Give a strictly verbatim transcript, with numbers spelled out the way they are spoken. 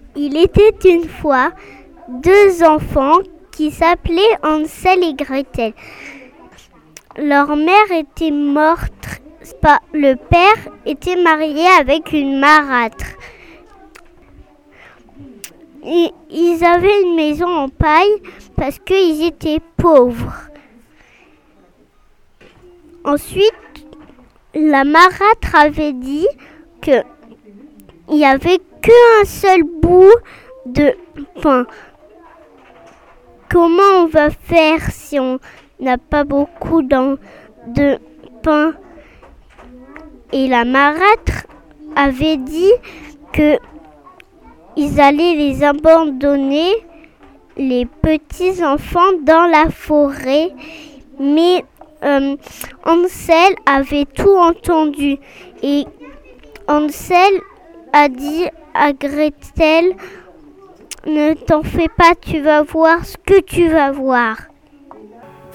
Il était une fois deux enfants qui s'appelaient Hansel et Gretel. Leur mère était morte. Le père était marié avec une marâtre. Et ils avaient une maison en paille parce qu'ils étaient pauvres. Ensuite, la marâtre avait dit qu'il n'y avait qu'un seul bout de pain. Comment on va faire si on n'a pas beaucoup de pain? Et la marâtre avait dit qu'ils allaient les abandonner, les petits enfants, dans la forêt. Mais euh, Hansel avait tout entendu. Et Hansel a dit à Gretel, ne t'en fais pas, tu vas voir ce que tu vas voir.